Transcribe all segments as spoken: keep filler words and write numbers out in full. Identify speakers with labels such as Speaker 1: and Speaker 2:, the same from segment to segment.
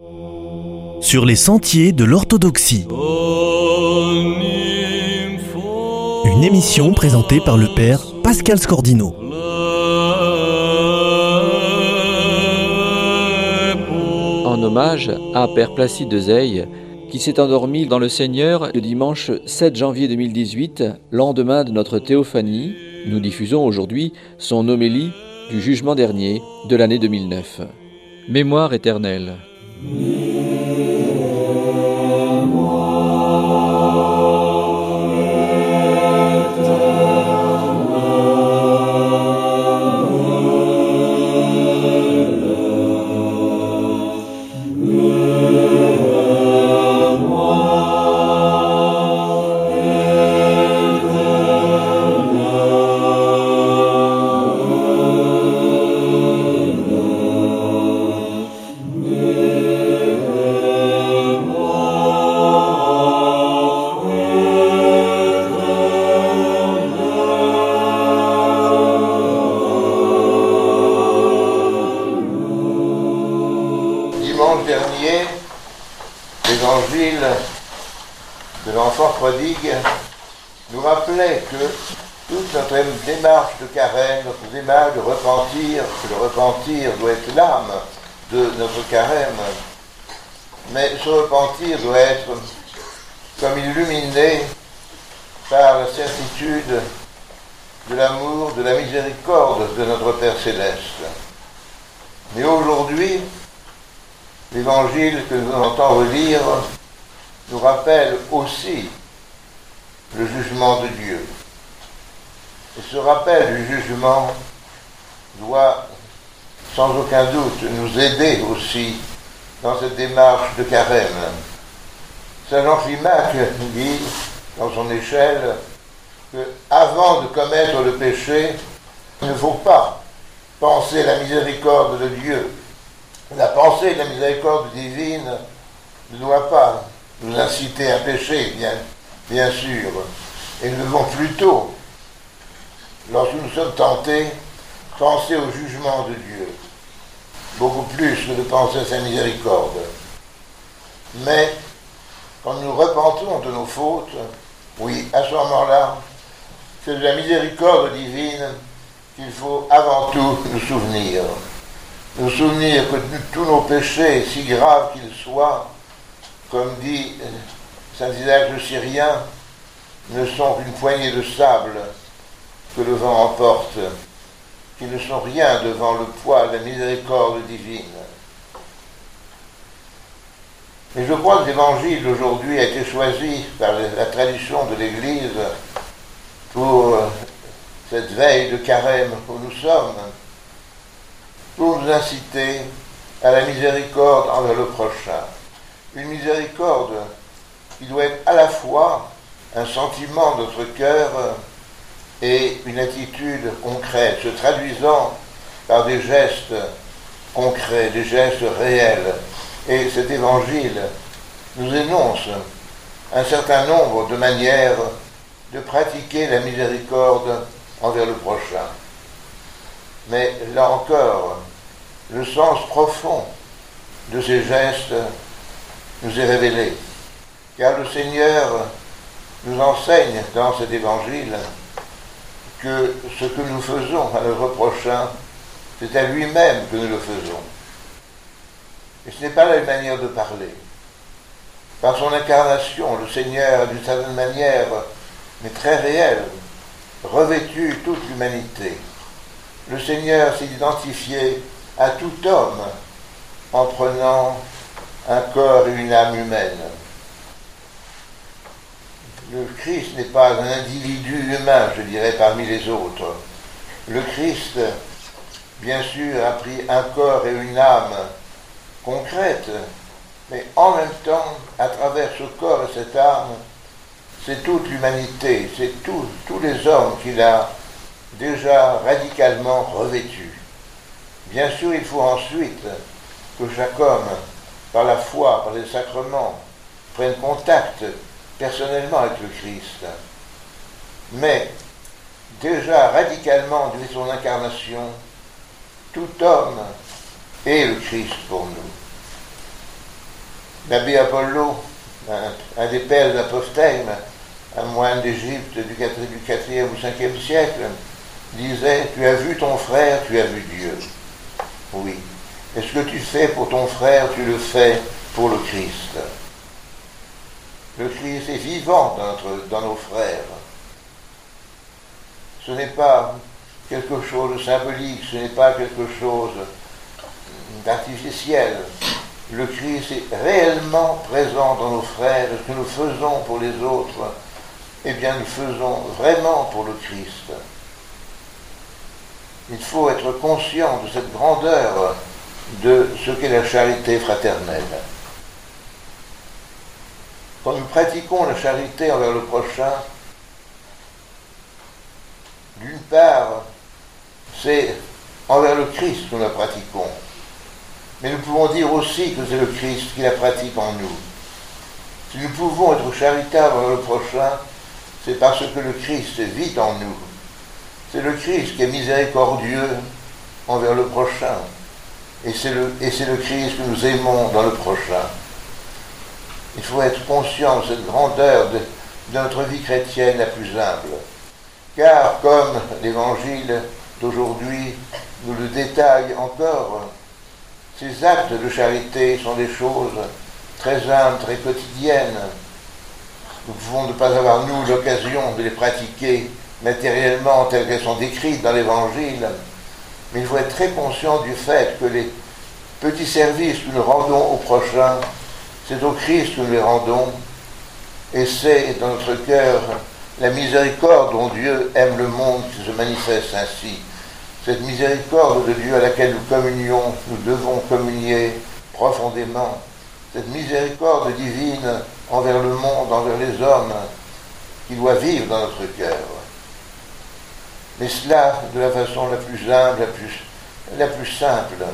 Speaker 1: Sur les sentiers de l'orthodoxie. Une émission présentée par le père Pascal Scordino.
Speaker 2: En hommage à Père Placide de Zeille, qui s'est endormi dans le Seigneur le dimanche sept janvier deux mille dix-huit, lendemain de notre théophanie, nous diffusons aujourd'hui son homélie du jugement dernier de l'année deux mille neuf. Mémoire éternelle.
Speaker 3: Dimanche dernier, l'évangile de l'enfant prodigue nous rappelait que toute notre démarche de carême, notre démarche de repentir, que le repentir doit être l'âme de notre carême, mais ce repentir doit être comme illuminé par la certitude de l'amour, de la miséricorde de notre Père Céleste. Mais aujourd'hui, l'évangile que nous entendons relire nous rappelle aussi le jugement de Dieu. Et ce rappel du jugement doit sans aucun doute nous aider aussi dans cette démarche de carême. Saint Jean Climac dit dans son échelle que avant de commettre le péché, il ne faut pas penser la miséricorde de Dieu. La pensée de la miséricorde divine ne doit pas nous inciter à pécher, bien, bien sûr. Et nous devons plutôt, lorsque nous sommes tentés, penser au jugement de Dieu, beaucoup plus que de penser à sa miséricorde. Mais quand nous repentons de nos fautes, oui, à ce moment-là, c'est de la miséricorde divine qu'il faut avant tout nous souvenir. Nous souvenir que tous nos péchés, si graves qu'ils soient, comme dit saint Isaac le Syrien, ne sont qu'une poignée de sable que le vent emporte, qui ne sont rien devant le poids de la miséricorde divine. Et je crois que l'évangile d'aujourd'hui a été choisi par la tradition de l'Église pour cette veille de carême où nous sommes, pour nous inciter à la miséricorde envers le prochain. Une miséricorde qui doit être à la fois un sentiment de notre cœur et une attitude concrète, se traduisant par des gestes concrets, des gestes réels. Et cet évangile nous énonce un certain nombre de manières de pratiquer la miséricorde envers le prochain. Mais là encore, le sens profond de ces gestes nous est révélé, car le Seigneur nous enseigne dans cet évangile que ce que nous faisons à notre prochain, c'est à lui-même que nous le faisons. Et ce n'est pas la manière de parler. Par son incarnation, le Seigneur, d'une certaine manière, mais très réelle, revêtu toute l'humanité. Le Seigneur s'est identifié à tout homme en prenant un corps et une âme humaine. Le Christ n'est pas un individu humain, je dirais, parmi les autres. Le Christ, bien sûr, a pris un corps et une âme concrète, mais en même temps, à travers ce corps et cette âme, c'est toute l'humanité, c'est tout, tous les hommes qu'il a déjà radicalement revêtus. Bien sûr, il faut ensuite que chaque homme, par la foi, par les sacrements, prenne contact personnellement avec le Christ. Mais déjà radicalement depuis son incarnation, tout homme est le Christ pour nous. L'abbé Apollo, un, un des pères d'Apophthegme, un moine d'Égypte du quatrième ou cinquième siècle, disait « Tu as vu ton frère, tu as vu Dieu ». Oui. Et ce que tu fais pour ton frère, tu le fais pour le Christ. Le Christ est vivant dans, notre, dans nos frères. Ce n'est pas quelque chose de symbolique, ce n'est pas quelque chose d'artificiel. Le Christ est réellement présent dans nos frères, et ce que nous faisons pour les autres, eh bien nous faisons vraiment pour le Christ. Il faut être conscient de cette grandeur de ce qu'est la charité fraternelle. Quand nous pratiquons la charité envers le prochain, d'une part, c'est envers le Christ que nous la pratiquons. Mais nous pouvons dire aussi que c'est le Christ qui la pratique en nous. Si nous pouvons être charitables envers le prochain, c'est parce que le Christ vit en nous. C'est le Christ qui est miséricordieux envers le prochain. Et c'est le, et c'est le Christ que nous aimons dans le prochain. Il faut être conscient de cette grandeur de, de notre vie chrétienne la plus humble. Car, comme l'Évangile d'aujourd'hui nous le détaille encore, ces actes de charité sont des choses très humbles, très quotidiennes. Nous pouvons ne pas avoir, nous, l'occasion de les pratiquer matériellement telles qu'elles sont décrites dans l'Évangile, mais il faut être très conscient du fait que les petits services que nous rendons au prochain, c'est au Christ que nous les rendons, et c'est dans notre cœur la miséricorde dont Dieu aime le monde qui se manifeste ainsi. Cette miséricorde de Dieu à laquelle nous communions, nous devons communier profondément. Cette miséricorde divine envers le monde, envers les hommes, qui doit vivre dans notre cœur. Mais cela de la façon la plus humble, la plus, la plus simple.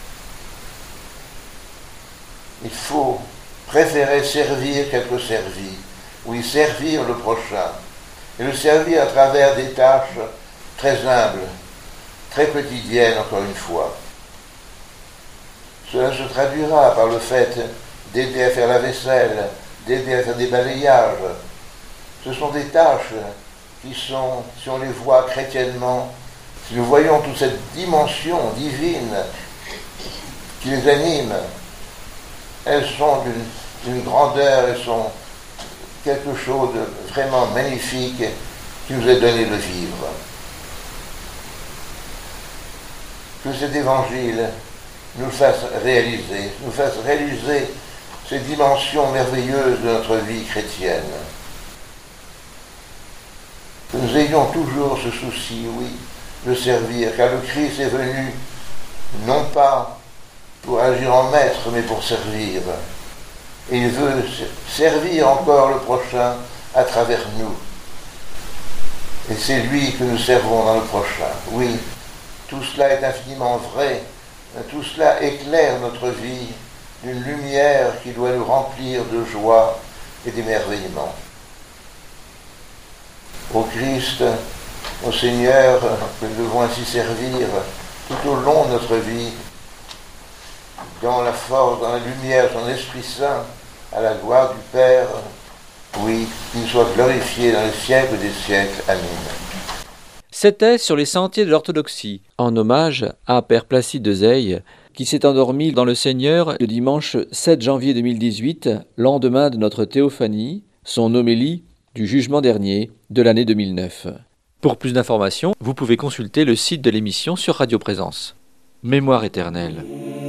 Speaker 3: Il faut préférer servir qu'être servi. Oui, servir le prochain. Et le servir à travers des tâches très humbles, très quotidiennes, encore une fois. Cela se traduira par le fait d'aider à faire la vaisselle, d'aider à faire des balayages. Ce sont des tâches qui sont, si on les voit chrétiennement, si nous voyons toute cette dimension divine qui les anime, elles sont d'une, d'une grandeur, elles sont quelque chose de vraiment magnifique qui nous est donné de vivre. Que cet évangile nous fasse réaliser, nous fasse réaliser ces dimensions merveilleuses de notre vie chrétienne. Que nous ayons toujours ce souci, oui, de servir, car le Christ est venu non pas pour agir en maître, mais pour servir. Et il veut servir encore le prochain à travers nous. Et c'est lui que nous servons dans le prochain. Oui, tout cela est infiniment vrai. Tout cela éclaire notre vie d'une lumière qui doit nous remplir de joie et d'émerveillement. Au Christ, au Seigneur, que nous devons ainsi servir tout au long de notre vie, dans la force, dans la lumière de son Esprit Saint, à la gloire du Père, oui, qu'il soit glorifié dans les siècles des siècles. Amen.
Speaker 2: C'était Sur les sentiers de l'orthodoxie, en hommage à Père Placide de Zeille, qui s'est endormi dans le Seigneur le dimanche sept janvier deux mille dix-huit, lendemain de notre théophanie, son homélie du jugement dernier de l'année deux mille neuf. Pour plus d'informations, vous pouvez consulter le site de l'émission sur Radio Présence. Mémoire éternelle.